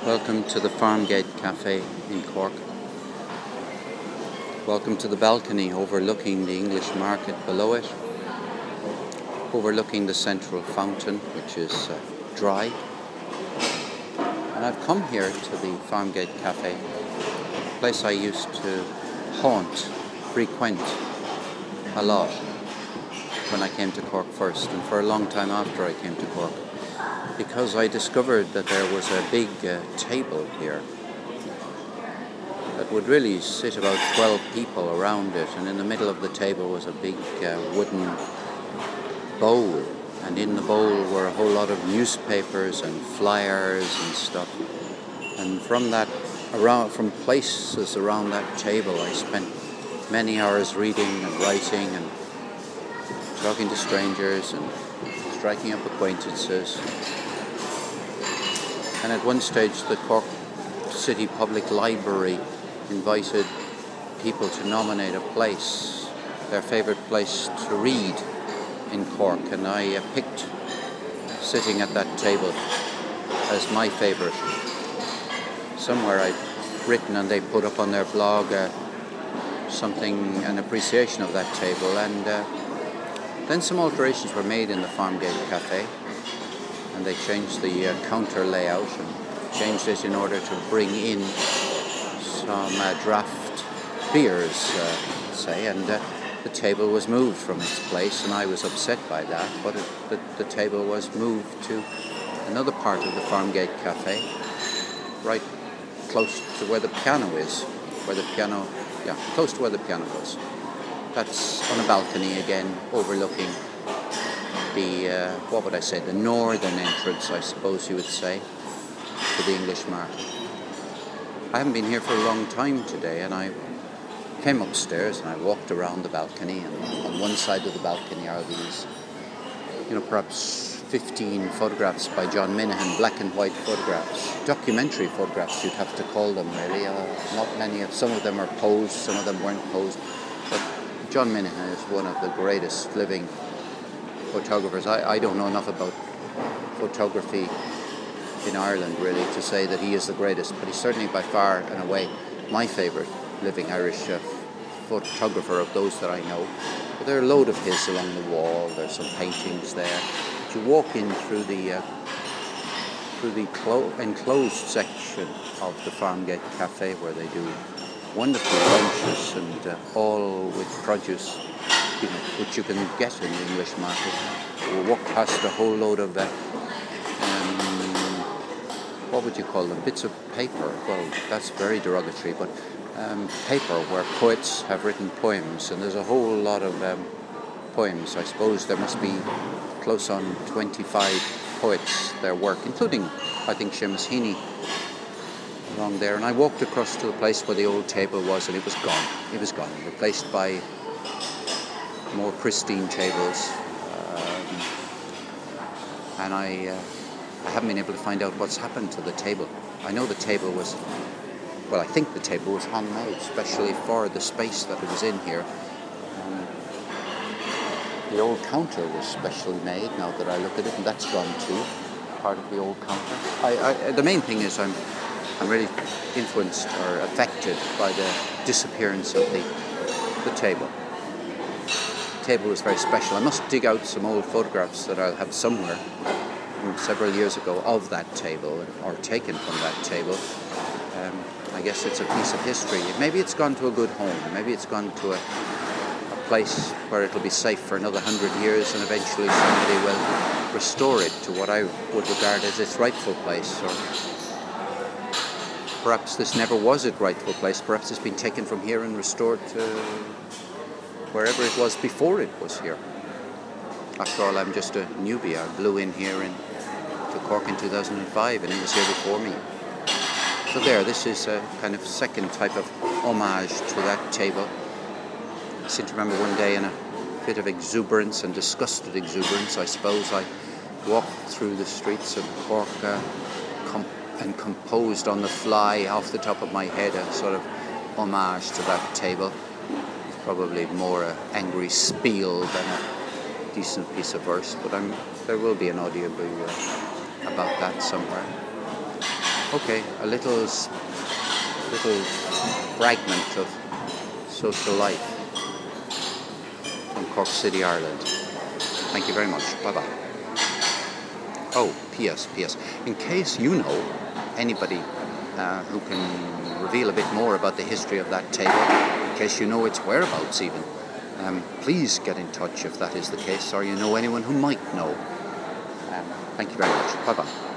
Welcome to the Farmgate Cafe in Cork. Welcome to the balcony overlooking the English market below it, overlooking the central fountain, which is dry. And I've come here to the Farmgate Cafe, a place I used to frequent a lot when I came to Cork first, and for a long time after I came to Cork, because I discovered that there was a big table here that would really sit about 12 people around it, and in the middle of the table was a big wooden bowl, and in the bowl were a whole lot of newspapers and flyers and stuff. And from places around that table, I spent many hours reading and writing and talking to strangers and striking up acquaintances. And at one stage, the Cork City Public Library invited people to nominate a place, their favourite place to read in Cork, and I picked sitting at that table as my favourite. Somewhere I've written, and they put up on their blog an appreciation of that table, and then some alterations were made in the Farmgate Cafe, and they changed the counter layout and changed it in order to bring in some draft beers, and the table was moved from its place, and I was upset by that, but the table was moved to another part of the Farmgate Cafe, right close to where the piano is, close to where the piano was. That's on a balcony again, overlooking the northern entrance, I suppose you would say, to the English market. I haven't been here for a long time today, and I came upstairs and I walked around the balcony, and on one side of the balcony are these, perhaps 15 photographs by John Minahan, black and white photographs, documentary photographs you'd have to call them really. Some of them are posed, some of them weren't posed, but John Minahan is one of the greatest living photographers. I don't know enough about photography in Ireland really to say that he is the greatest, but he's certainly by far and away my favourite living Irish photographer of those that I know. But there are a load of his along the wall. There's some paintings there. But you walk in through the enclosed section of the Farmgate Cafe, where they do wonderful lunches and all with produce, which you can get in the English market. We'll walk past a whole load of what would you call them? Bits of paper. Well, that's very derogatory, but paper where poets have written poems, and there's a whole lot of poems. I suppose there must be close on 25 poets, their work, including, I think, Seamus Heaney along there. And I walked across to the place where the old table was, and it was gone. It was gone, replaced by more pristine tables. And I haven't been able to find out what's happened to the table. I know the table was, I think the table was handmade, especially for the space that it was in here. The old counter was specially made, now that I look at it, and that's gone too, part of the old counter. The main thing is I'm really influenced or affected by the disappearance of the table. The table was very special. I must dig out some old photographs that I'll have somewhere from several years ago of that table, or taken from that table. I guess it's a piece of history. Maybe it's gone to a good home. Maybe it's gone to a place where it'll be safe for another 100 years, and eventually somebody will restore it to what I would regard as its rightful place. Or perhaps this never was its rightful place. Perhaps it's been taken from here and restored to wherever it was before it was here. After all, I'm just a newbie. I blew in here to Cork in 2005, and he was here before me. So this is a kind of second type of homage to that table. I seem to remember one day, in a bit of exuberance and disgusted exuberance, I suppose, I walked through the streets of Cork and composed on the fly off the top of my head a sort of homage to that table. It's probably more an angry spiel than a decent piece of verse, but there will be an audiobook about that somewhere. Okay, a little fragment of social life from Cork City, Ireland. Thank you very much. Bye-bye. Oh, P.S. In case you know anybody who can reveal a bit more about the history of that table, in case you know its whereabouts even, please get in touch if that is the case, or you know anyone who might know. Thank you very much. Bye-bye.